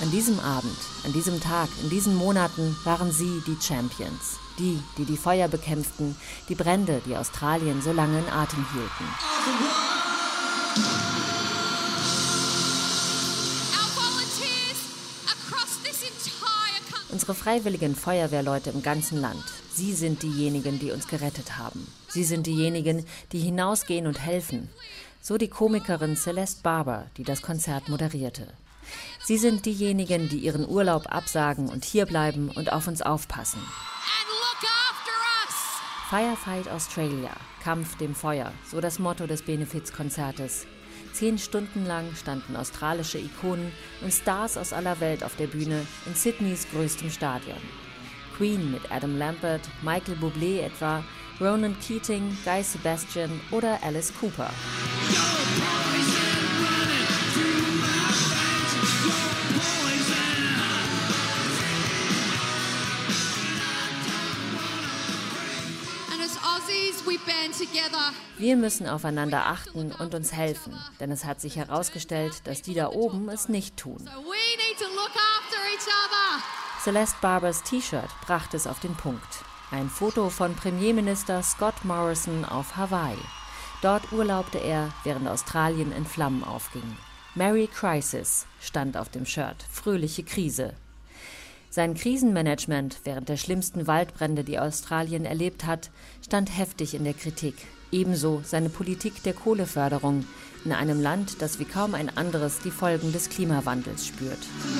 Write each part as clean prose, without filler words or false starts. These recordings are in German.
An diesem Abend, an diesem Tag, in diesen Monaten waren sie die Champions. Die die Feuer bekämpften, die Brände, die Australien so lange in Atem hielten. Unsere freiwilligen Feuerwehrleute im ganzen Land, sie sind diejenigen, die uns gerettet haben. Sie sind diejenigen, die hinausgehen und helfen. So die Komikerin Celeste Barber, die das Konzert moderierte. Sie sind diejenigen, die ihren Urlaub absagen und hierbleiben und auf uns aufpassen. Firefight Australia, Kampf dem Feuer, so das Motto des Benefizkonzertes. 10 Stunden lang standen australische Ikonen und Stars aus aller Welt auf der Bühne in Sydneys größtem Stadion. Queen mit Adam Lambert, Michael Bublé etwa, Ronan Keating, Guy Sebastian oder Alice Cooper. Wir müssen aufeinander achten und uns helfen, denn es hat sich herausgestellt, dass die da oben es nicht tun. Celeste Barbers T-Shirt brachte es auf den Punkt. Ein Foto von Premierminister Scott Morrison auf Hawaii. Dort urlaubte er, während Australien in Flammen aufging. Merry Crisis stand auf dem Shirt, fröhliche Krise. Sein Krisenmanagement während der schlimmsten Waldbrände, die Australien erlebt hat, stand heftig in der Kritik. Ebenso seine Politik der Kohleförderung in einem Land, das wie kaum ein anderes die Folgen des Klimawandels spürt.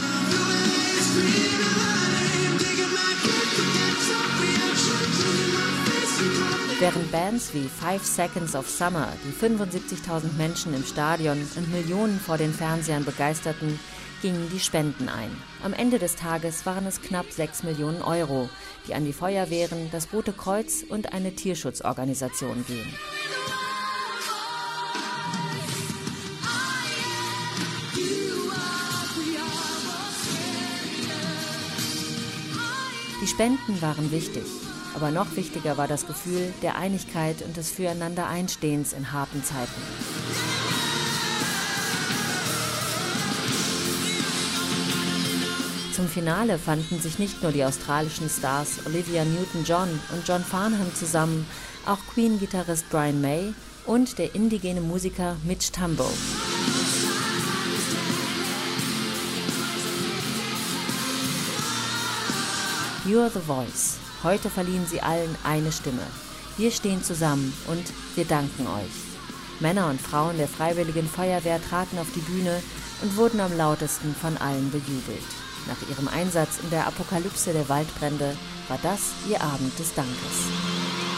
Während Bands wie 5 Seconds of Summer die 75.000 Menschen im Stadion und Millionen vor den Fernsehern begeisterten, gingen die Spenden ein. Am Ende des Tages waren es knapp 6 Millionen Euro, die an die Feuerwehren, das Rote Kreuz und eine Tierschutzorganisation gehen. Die Spenden waren wichtig, aber noch wichtiger war das Gefühl der Einigkeit und des Füreinander-Einstehens in harten Zeiten. Zum Finale fanden sich nicht nur die australischen Stars Olivia Newton-John und John Farnham zusammen, auch Queen-Gitarrist Brian May und der indigene Musiker Mitch Tambo. You're the Voice. Heute verliehen sie allen eine Stimme. Wir stehen zusammen und wir danken euch. Männer und Frauen der Freiwilligen Feuerwehr traten auf die Bühne und wurden am lautesten von allen bejubelt. Nach ihrem Einsatz in der Apokalypse der Waldbrände war das ihr Abend des Dankes.